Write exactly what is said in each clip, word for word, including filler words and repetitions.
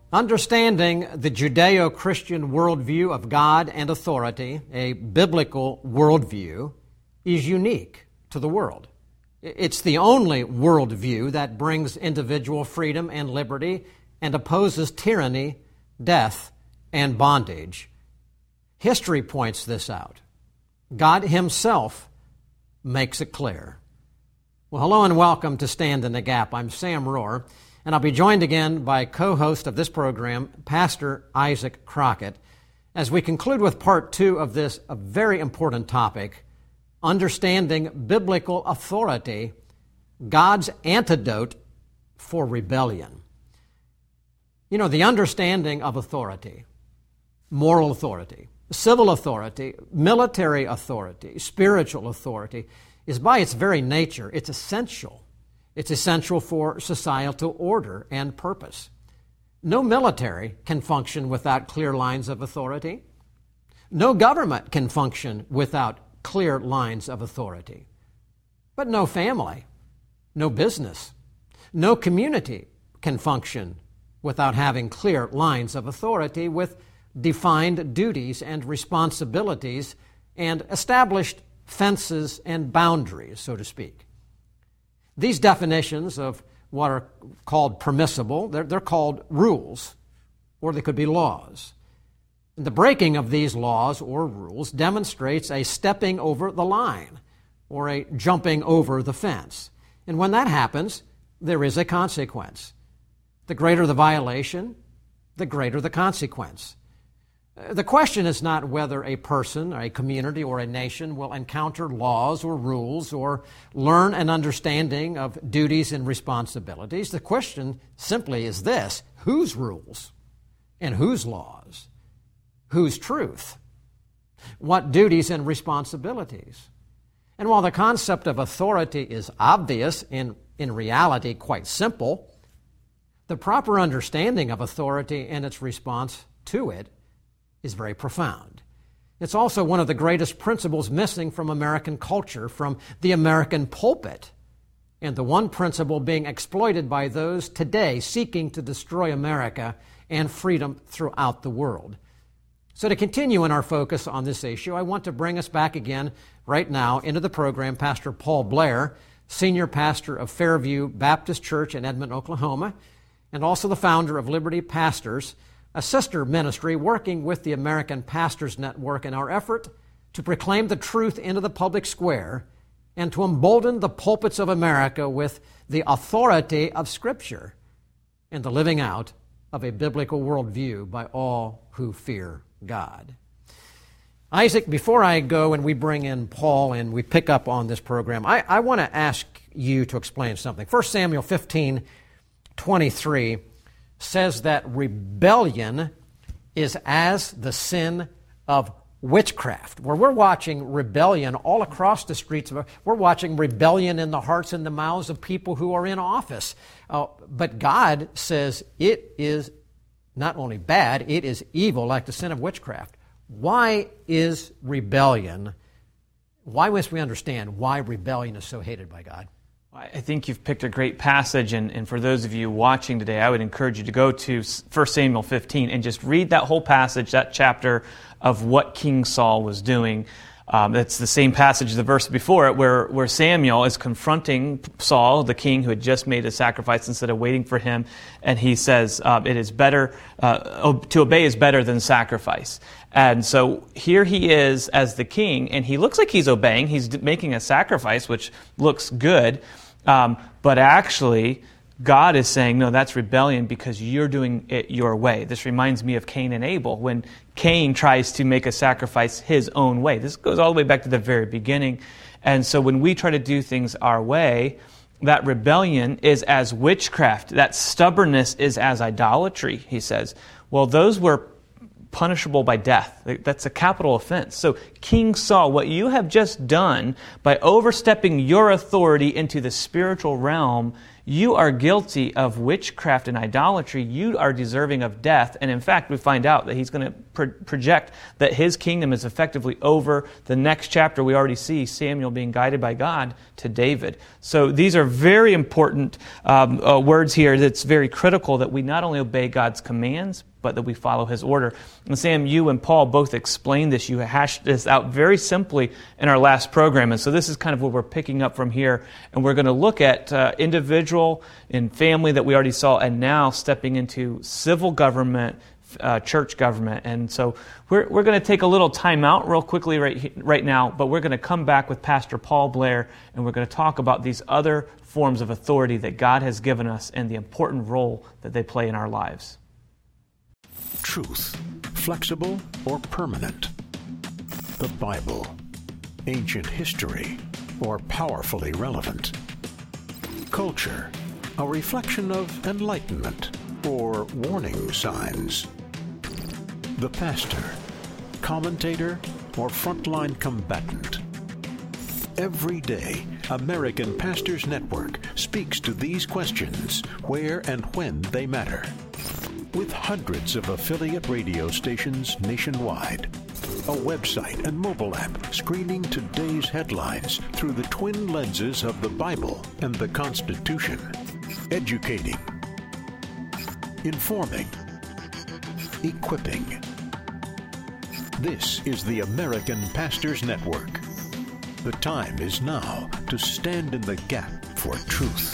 Understanding the Judeo-Christian worldview of God and authority, a biblical worldview, is unique to the world. It's the only worldview that brings individual freedom and liberty and opposes tyranny, death, and bondage. History points this out. God Himself makes it clear. Well, hello and welcome to Stand in the Gap. I'm Sam Rohr, and I'll be joined again by co-host of this program, Pastor Isaac Crockett, as we conclude with part two of this a very important topic, understanding biblical authority, God's antidote for rebellion. You know, the understanding of authority, moral authority, civil authority, military authority, spiritual authority, is by its very nature, it's essential. It's essential for societal order and purpose. No military can function without clear lines of authority. No government can function without clear lines of authority. But no family, no business, no community can function without having clear lines of authority with defined duties and responsibilities and established fences and boundaries, so to speak. These definitions of what are called permissible, they're, they're called rules, or they could be laws. And the breaking of these laws or rules demonstrates a stepping over the line or a jumping over the fence. And when that happens, there is a consequence. The greater the violation, the greater the consequence. The question is not whether a person, or a community, or a nation will encounter laws or rules or learn an understanding of duties and responsibilities. The question simply is this: whose rules and whose laws? Whose truth? What duties and responsibilities? And while the concept of authority is obvious and in reality quite simple, the proper understanding of authority and its response to it is very profound. It's also one of the greatest principles missing from American culture, from the American pulpit, and the one principle being exploited by those today seeking to destroy America and freedom throughout the world. So to continue in our focus on this issue, I want to bring us back again right now into the program Pastor Paul Blair, Senior Pastor of Fairview Baptist Church in Edmond, Oklahoma, and also the founder of Liberty Pastors, a sister ministry working with the American Pastors Network in our effort to proclaim the truth into the public square and to embolden the pulpits of America with the authority of Scripture and the living out of a biblical worldview by all who fear God. Isaac, before I go and we bring in Paul and we pick up on this program, I, I want to ask you to explain something. First Samuel fifteen twenty-three says that rebellion is as the sin of witchcraft. Where we're watching rebellion all across the streets of, we're watching rebellion in the hearts and the mouths of people who are in office. Uh, but God says it is not only bad, it is evil, like the sin of witchcraft. Why is rebellion, why must we understand why rebellion is so hated by God? I think you've picked a great passage, and, and for those of you watching today, I would encourage you to go to First Samuel fifteen and just read that whole passage, that chapter of what King Saul was doing. Um, it's the same passage, the verse before it, where, where Samuel is confronting Saul, the king who had just made a sacrifice, instead of waiting for him, and he says, uh, "It is better uh, to obey is better than sacrifice." And so here he is as the king, and he looks like he's obeying. He's making a sacrifice, which looks good, um, but actually God is saying, no, that's rebellion because you're doing it your way. This reminds me of Cain and Abel, when Cain tries to make a sacrifice his own way. This goes all the way back to the very beginning. And so when we try to do things our way, that rebellion is as witchcraft. That stubbornness is as idolatry, he says. Well, those were punishable by death. That's a capital offense. So King Saul, what you have just done by overstepping your authority into the spiritual realm, you are guilty of witchcraft and idolatry. You are deserving of death. And in fact, we find out that he's going to pro- project that his kingdom is effectively over. The next chapter, we already see Samuel being guided by God to David. So these are very important um, uh, words here. That's very critical that we not only obey God's commands, but that we follow his order. And Sam, you and Paul both explained this. You hashed this out very simply in our last program. And so this is kind of where we're picking up from here. And we're going to look at uh, individual and family that we already saw, and now stepping into civil government, uh, church government. And so we're we're going to take a little time out real quickly right, right now, but we're going to come back with Pastor Paul Blair, and we're going to talk about these other forms of authority that God has given us and the important role that they play in our lives. Truth, flexible or permanent? The Bible, ancient history, or powerfully relevant? Culture, a reflection of enlightenment or warning signs? The pastor, commentator, or frontline combatant? Every day, American Pastors Network speaks to these questions where and when they matter. With hundreds of affiliate radio stations nationwide, a website and mobile app screening today's headlines through the twin lenses of the Bible and the Constitution, educating, informing, equipping. This is the American Pastors Network. The time is now to stand in the gap for truth.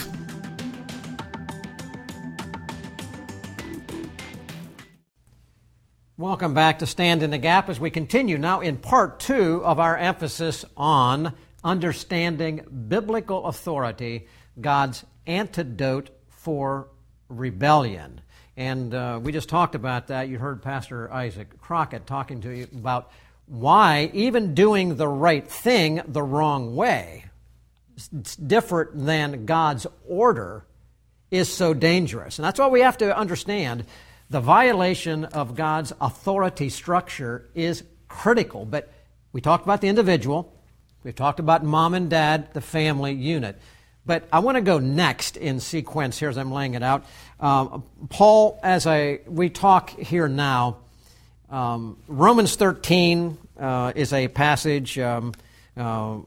Welcome back to Stand in the Gap as we continue now in part two of our emphasis on understanding biblical authority, God's antidote for rebellion. And uh, we just talked about that. You heard Pastor Isaac Crockett talking to you about why even doing the right thing the wrong way, it's different than God's order, is so dangerous. And that's why we have to understand the violation of God's authority structure is critical. But we talked about the individual. We've talked about mom and dad, the family unit. But I want to go next in sequence here as I'm laying it out. Um, Paul, as I we talk here now, um, Romans thirteen uh, is a passage, um, uh, uh,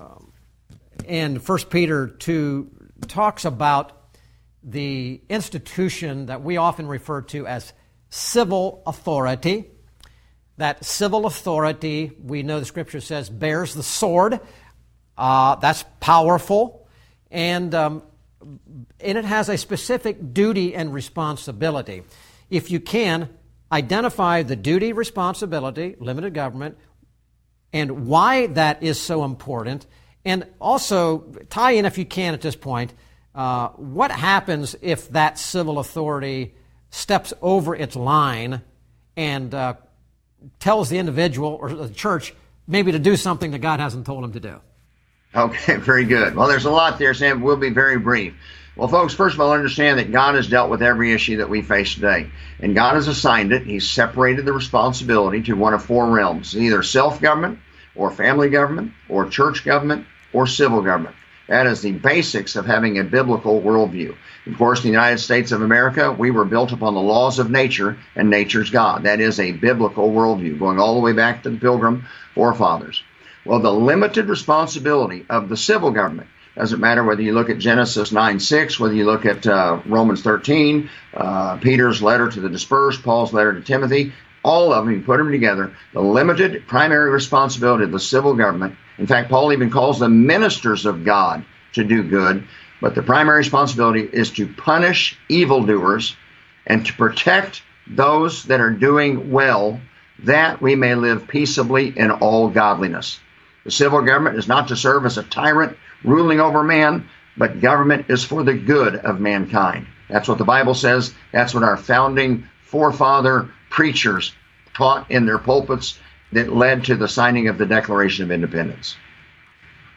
and First Peter two talks about the institution that we often refer to as civil authority. That civil authority, we know the Scripture says, bears the sword. Uh, that's powerful. And, um, and it has a specific duty and responsibility. If you can, identify the duty, responsibility, limited government, and why that is so important. And also tie in, if you can at this point, Uh, what happens if that civil authority steps over its line and uh, tells the individual or the church maybe to do something that God hasn't told him to do? Okay, very good. Well, there's a lot there, Sam. We'll be very brief. Well, folks, first of all, understand that God has dealt with every issue that we face today. And God has assigned it. He's separated the responsibility to one of four realms, either self-government or family government or church government or civil government. That is the basics of having a biblical worldview. Of course, in the United States of America, we were built upon the laws of nature and nature's God. That is a biblical worldview, going all the way back to the Pilgrim forefathers. Well, the limited responsibility of the civil government, doesn't matter whether you look at Genesis nine six, whether you look at uh, Romans thirteen, uh, Peter's letter to the dispersed, Paul's letter to Timothy, all of them, you put them together, the limited primary responsibility of the civil government. In fact, Paul even calls them ministers of God to do good. But the primary responsibility is to punish evildoers and to protect those that are doing well, that we may live peaceably in all godliness. The civil government is not to serve as a tyrant ruling over man, but government is for the good of mankind. That's what the Bible says. That's what our founding forefather preachers taught in their pulpits that led to the signing of the Declaration of Independence.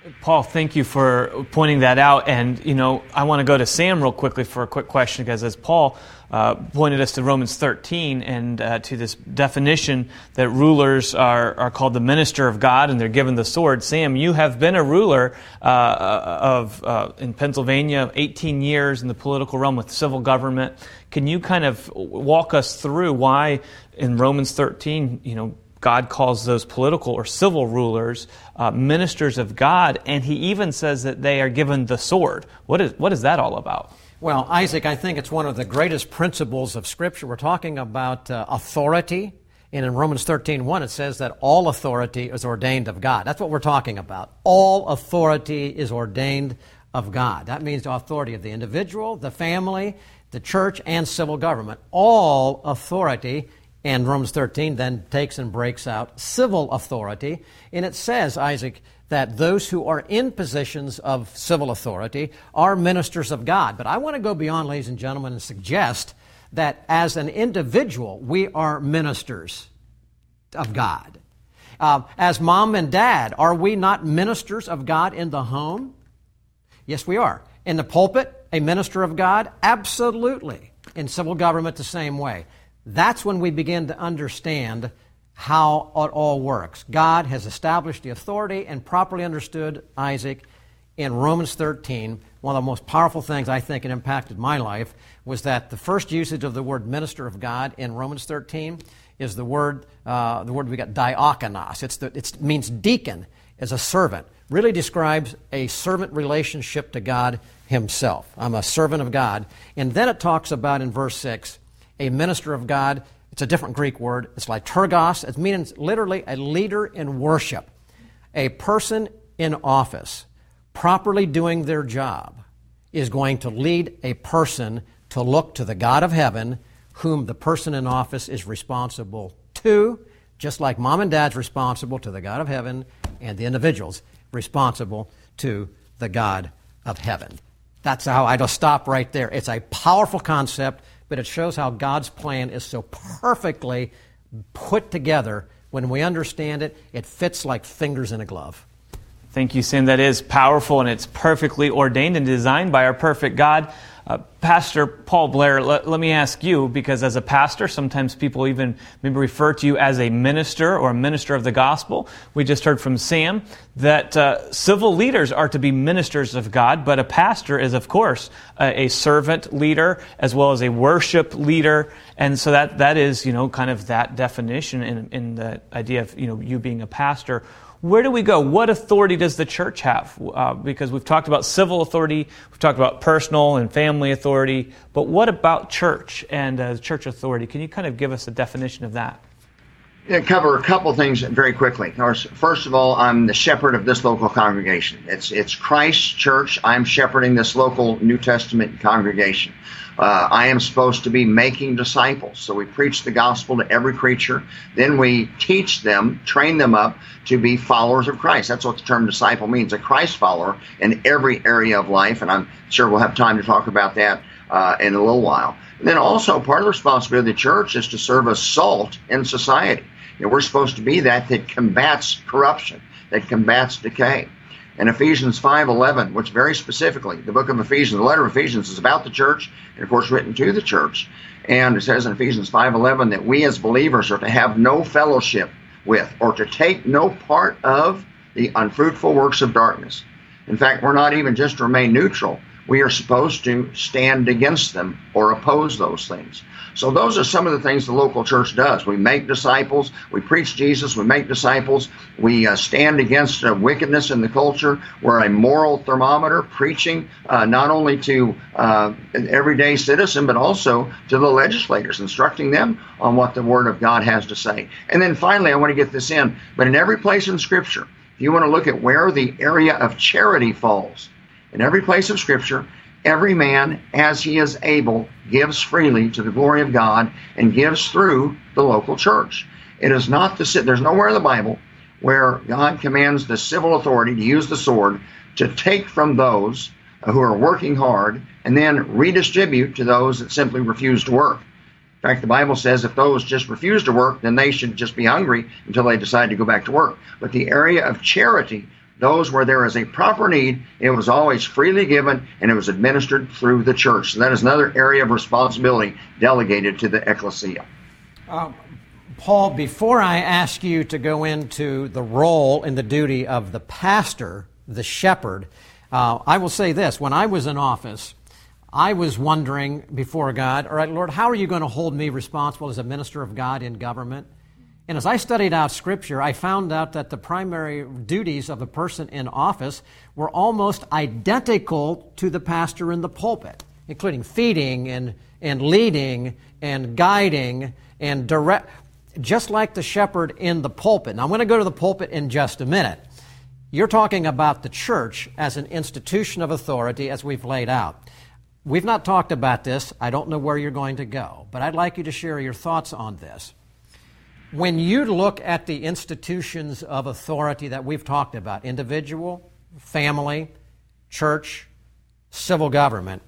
Paul, thank you for pointing that out. And, you know, I want to go to Sam real quickly for a quick question, because as Paul uh, pointed us to Romans thirteen and uh, to this definition that rulers are, are called the minister of God and they're given the sword. Sam, you have been a ruler uh, of uh, in Pennsylvania, eighteen years in the political realm with civil government. Can you kind of walk us through why in Romans thirteen, you know, God calls those political or civil rulers uh, ministers of God, and he even says that they are given the sword. What is what is that all about? Well, Isaac, I think it's one of the greatest principles of Scripture. We're talking about uh, authority, and in Romans thirteen one it says that all authority is ordained of God. That's what we're talking about. All authority is ordained of God. That means the authority of the individual, the family, the church, and civil government. All authority. And Romans thirteen then takes and breaks out civil authority. And it says, Isaac, that those who are in positions of civil authority are ministers of God. But I want to go beyond, ladies and gentlemen, and suggest that as an individual, we are ministers of God. Uh, as mom and dad, are we not ministers of God in the home? Yes, we are. In the pulpit, a minister of God? Absolutely. In civil government, the same way. That's when we begin to understand how it all works. God has established the authority and properly understood, Isaac, in Romans thirteen. One of the most powerful things I think it impacted my life was that the first usage of the word minister of God in Romans thirteen is the word uh, the word we got diakonos. It's the, it means deacon as a servant. Really describes a servant relationship to God himself. I'm a servant of God. And then it talks about in verse six, a minister of God. It's a different Greek word. It's liturgos. It means literally a leader in worship. A person in office properly doing their job is going to lead a person to look to the God of heaven, whom the person in office is responsible to, just like mom and dad's responsible to the God of heaven, and the individual's responsible to the God of heaven. That's how I just stop right there. It's a powerful concept, but it shows how God's plan is so perfectly put together. When we understand it, it fits like fingers in a glove. Thank you, Sam. That is powerful, and it's perfectly ordained and designed by our perfect God. Uh, Pastor Paul Blair, let, let me ask you, because as a pastor, sometimes people even maybe refer to you as a minister or a minister of the gospel. We just heard from Sam that uh, civil leaders are to be ministers of God, but a pastor is, of course, a, a servant leader as well as a worship leader. And so that that is, you know, kind of that definition in, in the idea of, you know, you being a pastor. Where do we go? What authority does the church have? Uh, because we've talked about civil authority, we've talked about personal and family authority, but what about church and uh, church authority? Can you kind of give us a definition of that? Yeah, cover a couple things very quickly. First of all, I'm the shepherd of this local congregation. It's it's Christ's church. I'm shepherding this local New Testament congregation. Uh, I am supposed to be making disciples. So we preach the gospel to every creature. Then we teach them, train them up to be followers of Christ. That's what the term disciple means, a Christ follower in every area of life. And I'm sure we'll have time to talk about that uh, in a little while. And then also part of the responsibility of the church is to serve as salt in society. You know, we're supposed to be that that combats corruption, that combats decay. In Ephesians five eleven, which very specifically, the book of Ephesians, the letter of Ephesians is about the church, and of course written to the church. And it says in Ephesians five eleven that we as believers are to have no fellowship with or to take no part of the unfruitful works of darkness. In fact, we're not even just to remain neutral. We are supposed to stand against them or oppose those things. So those are some of the things the local church does. We make disciples. We preach Jesus. We make disciples. We uh, stand against uh, wickedness in the culture. We're a moral thermometer, preaching uh, not only to uh, an everyday citizen, but also to the legislators, instructing them on what the Word of God has to say. And then finally, I want to get this in, but in every place in Scripture, if you want to look at where the area of charity falls, in every place of Scripture, every man, as he is able, gives freely to the glory of God and gives through the local church. It is not the, there's nowhere in the Bible where God commands the civil authority to use the sword to take from those who are working hard and then redistribute to those that simply refuse to work. In fact, the Bible says if those just refuse to work, then they should just be hungry until they decide to go back to work. But the area of charity Those where there is a proper need, it was always freely given, and it was administered through the church. So that is another area of responsibility delegated to the ecclesia. Uh, Paul, before I ask you to go into the role and the duty of the pastor, the shepherd, uh, I will say this. When I was in office, I was wondering before God, all right, Lord, how are you going to hold me responsible as a minister of God in government? And as I studied out Scripture, I found out that the primary duties of a person in office were almost identical to the pastor in the pulpit, including feeding and, and leading and guiding and direct, just like the shepherd in the pulpit. Now, I'm going to go to the pulpit in just a minute. You're talking about the church as an institution of authority, as we've laid out. We've not talked about this. I don't know where you're going to go, but I'd like you to share your thoughts on this. When you look at the institutions of authority that we've talked about, individual, family, church, civil government,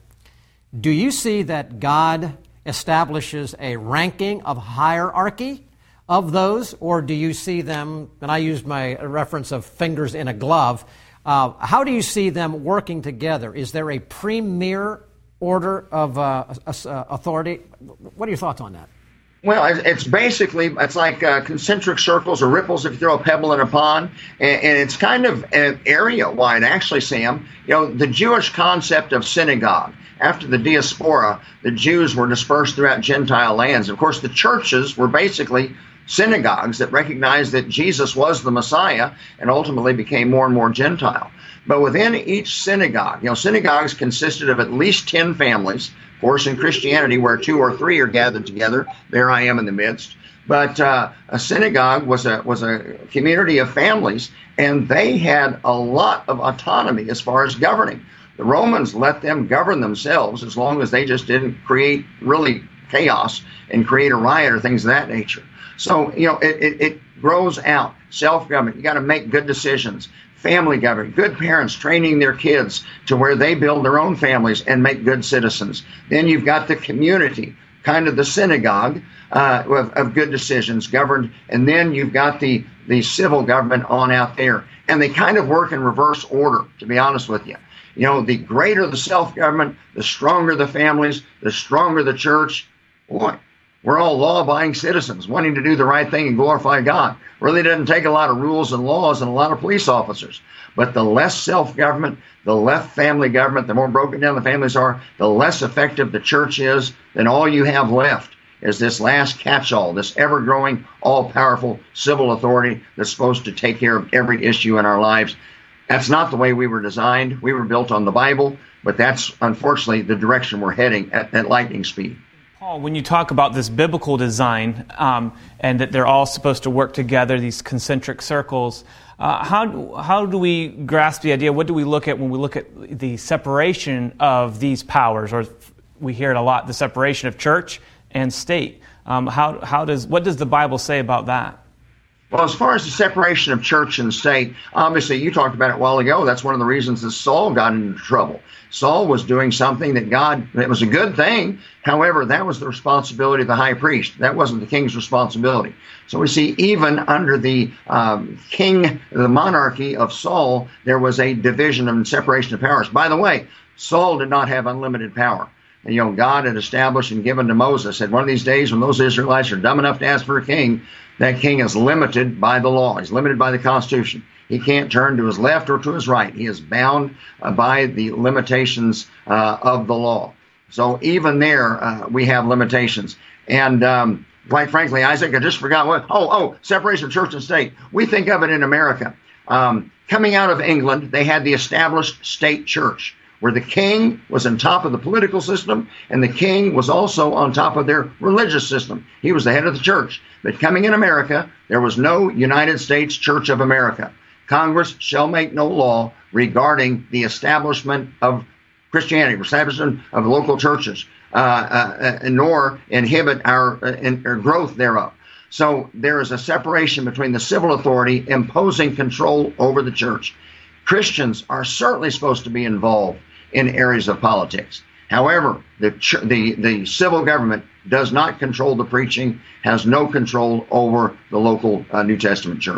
do you see that God establishes a ranking of hierarchy of those, or do you see them, and I used my reference of fingers in a glove, uh, how do you see them working together? Is there a premier order of uh, authority? What are your thoughts on that? Well, it's basically, it's like uh, concentric circles or ripples if you throw a pebble in a pond, and, and it's kind of an area-wide, actually, Sam. You know, the Jewish concept of synagogue. After the diaspora, the Jews were dispersed throughout Gentile lands. Of course, the churches were basically synagogues that recognized that Jesus was the Messiah and ultimately became more and more Gentile. But within each synagogue, you know, synagogues consisted of at least ten families. Of course, in Christianity, where two or three are gathered together, there I am in the midst. But uh, a synagogue was a was a community of families, and they had a lot of autonomy as far as governing. The Romans let them govern themselves as long as they just didn't create really chaos and create a riot or things of that nature. So, you know, it, it, it grows out. Self-government, you got to make good decisions. Family government, good parents training their kids to where they build their own families and make good citizens. Then you've got the community, kind of the synagogue uh, of, of good decisions governed. And then you've got the, the civil government on out there. And they kind of work in reverse order, to be honest with you. You know, the greater the self-government, the stronger the families, the stronger the church. Boy, we're all law-abiding citizens wanting to do the right thing and glorify God. Really doesn't take a lot of rules and laws and a lot of police officers. But the less self-government, the less family government, the more broken down the families are, the less effective the church is, then all you have left is this last catch-all, this ever-growing, all-powerful civil authority that's supposed to take care of every issue in our lives. That's not the way we were designed. We were built on the Bible, but that's unfortunately the direction we're heading at, at lightning speed. Paul, when you talk about this biblical design um, and that they're all supposed to work together, these concentric circles, uh, how, how do we grasp the idea? What do we look at when we look at the separation of these powers? Or we hear it a lot, the separation of church and state. Um, how, how does, what does the Bible say about that? Well, as far as the separation of church and state, obviously you talked about it a while ago. That's one of the reasons that Saul got into trouble. Saul was doing something that God, it was a good thing. However, that was the responsibility of the high priest. That wasn't the king's responsibility. So we see even under the um, king, the monarchy of Saul, there was a division and separation of powers. By the way, Saul did not have unlimited power. And, you know, God had established and given to Moses, said one of these days when those Israelites are dumb enough to ask for a king, that king is limited by the law. He's limited by the Constitution. He can't turn to his left or to his right. He is bound uh, by the limitations uh, of the law. So even there, uh, we have limitations. And um, quite frankly, Isaac, I just forgot what, oh, oh, separation of church and state. We think of it in America. Um, coming out of England, they had the established state church, where the king was on top of the political system, and the king was also on top of their religious system. He was the head of the church. But coming in America, there was no United States Church of America. Congress shall make no law regarding the establishment of Christianity, establishment of local churches, uh, uh, uh, nor inhibit our, uh, in, our growth thereof. So there is a separation between the civil authority imposing control over the church. Christians are certainly supposed to be involved in areas of politics. However, the, ch- the the civil government does not control the preaching, has no control over the local uh, New Testament church. All right,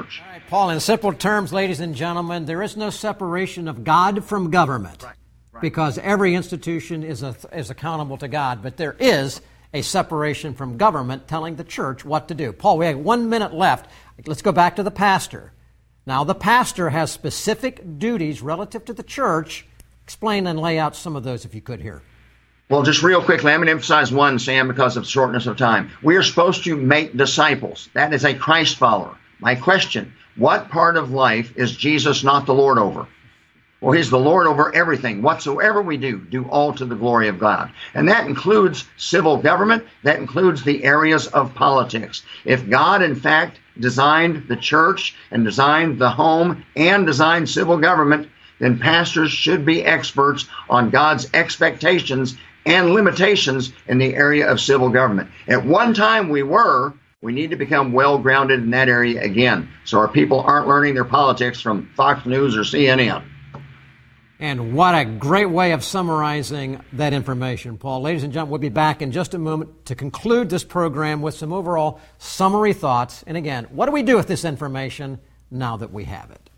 Paul, in simple terms, ladies and gentlemen, there is no separation of God from government, Right. Right. because every institution is a, is accountable to God, but there is a separation from government telling the church what to do. Paul, we have one minute left. Let's go back to the pastor. Now, the pastor has specific duties relative to the church. Explain and lay out some of those if you could here. Well, just real quickly, I'm going to emphasize one, Sam, because of shortness of time. We are supposed to make disciples. That is a Christ follower. My question, what part of life is Jesus not the Lord over? Well, he's the Lord over everything. Whatsoever we do, do all to the glory of God. And that includes civil government. That includes the areas of politics. If God, in fact, designed the church and designed the home and designed civil government, then pastors should be experts on God's expectations and limitations in the area of civil government. At one time we were, we need to become well-grounded in that area again, so our people aren't learning their politics from Fox News or C N N. And what a great way of summarizing that information, Paul. Ladies and gentlemen, we'll be back in just a moment to conclude this program with some overall summary thoughts. And again, what do we do with this information now that we have it?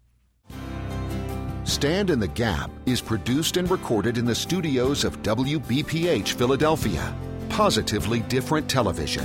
Stand in the Gap is produced and recorded in the studios of W B P H Philadelphia, positively different television.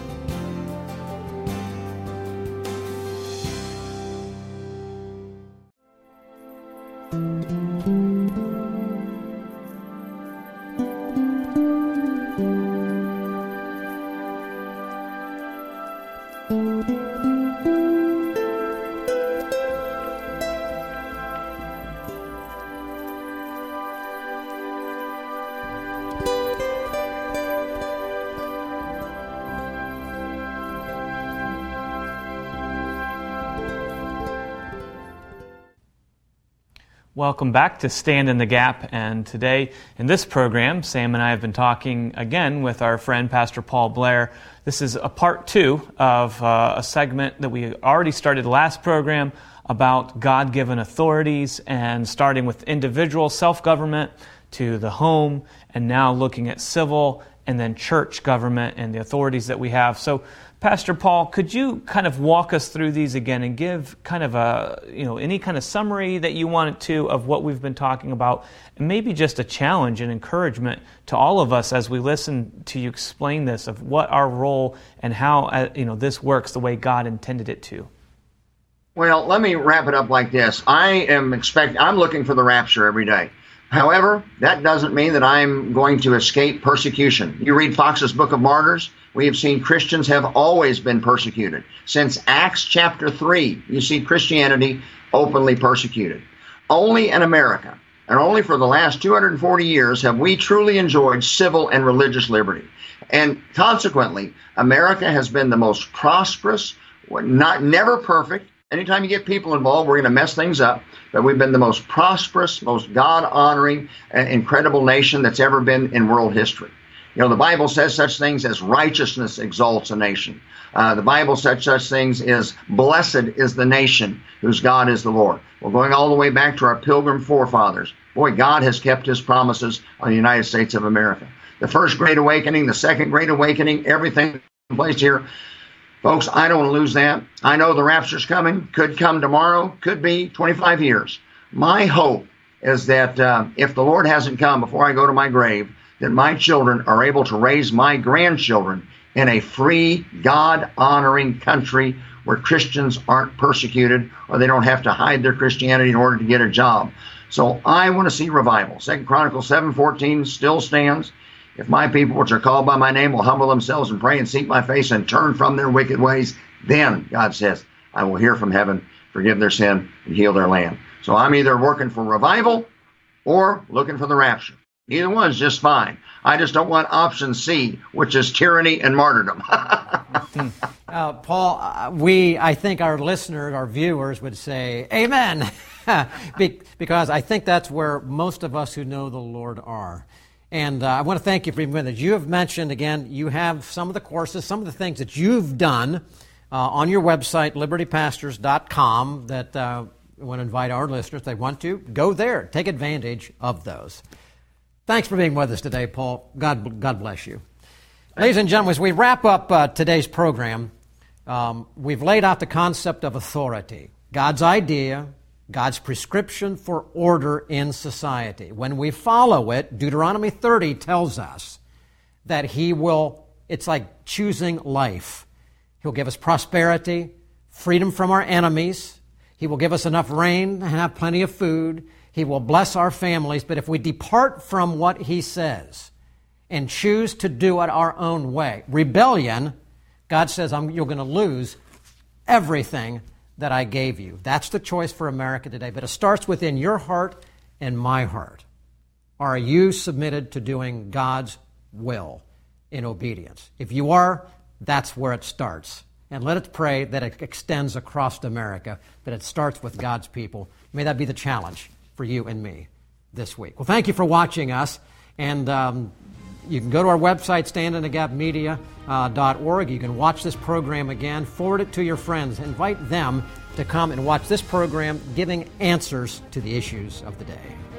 Welcome back to Stand in the Gap, and today in this program, Sam and I have been talking again with our friend Pastor Paul Blair. This is a part two of uh, a segment that we already started last program about God-given authorities, and starting with individual self-government to the home, and now looking at civil and then church government and the authorities that we have. So, Pastor Paul, could you kind of walk us through these again and give kind of a, you know, any kind of summary that you wanted to of what we've been talking about, and maybe just a challenge and encouragement to all of us as we listen to you explain this, of what our role and how, uh, you know, this works the way God intended it to? Well, let me wrap it up like this. I am expect I'm looking for the rapture every day. However, that doesn't mean that I'm going to escape persecution. You read Fox's Book of Martyrs, we have seen Christians have always been persecuted. Since Acts chapter three, you see Christianity openly persecuted. Only in America, and only for the last two hundred forty years, have we truly enjoyed civil and religious liberty. And consequently, America has been the most prosperous, not never perfect. Anytime you get people involved, we're going to mess things up. But we've been the most prosperous, most God-honoring, and incredible nation that's ever been in world history. You know, the Bible says such things as righteousness exalts a nation. Uh, the Bible says such things as blessed is the nation whose God is the Lord. Well, going all the way back to our pilgrim forefathers, boy, God has kept his promises on the United States of America. The first Great Awakening, the second Great Awakening, everything in place here. Folks, I don't want to lose that. I know the rapture's coming, could come tomorrow, could be twenty-five years. My hope is that uh, if the Lord hasn't come before I go to my grave, that my children are able to raise my grandchildren in a free, God-honoring country where Christians aren't persecuted or they don't have to hide their Christianity in order to get a job. So I want to see revival. Second Chronicles seven fourteen still stands. If my people, which are called by my name, will humble themselves and pray and seek my face and turn from their wicked ways, then, God says, I will hear from heaven, forgive their sin, and heal their land. So I'm either working for revival or looking for the rapture. Either one is just fine. I just don't want option C, which is tyranny and martyrdom. uh, Paul, uh, we, I think our listeners, our viewers would say, amen, Be- because I think that's where most of us who know the Lord are. And uh, I want to thank you for being with us. You have mentioned, again, you have some of the courses, some of the things that you've done uh, on your website, liberty pastors dot com, that uh, I want to invite our listeners, if they want to, go there. Take advantage of those. Thanks for being with us today, Paul. God, God bless you. Ladies and gentlemen, as we wrap up uh, today's program, um, we've laid out the concept of authority, God's idea, God's prescription for order in society. When we follow it, Deuteronomy thirty tells us that He will, it's like choosing life. He'll give us prosperity, freedom from our enemies. He will give us enough rain and have plenty of food. He will bless our families. But if we depart from what He says and choose to do it our own way, rebellion, God says, I'm, you're going to lose everything that I gave you. That's the choice for America today. But it starts within your heart and my heart. Are you submitted to doing God's will in obedience? If you are, that's where it starts. And let us pray that it extends across America, that it starts with God's people. May that be the challenge for you and me this week. Well, thank you for watching us. And um, you can go to our website, stand in the gap media dot org. You can watch this program again. Forward it to your friends. Invite them to come and watch this program, giving answers to the issues of the day.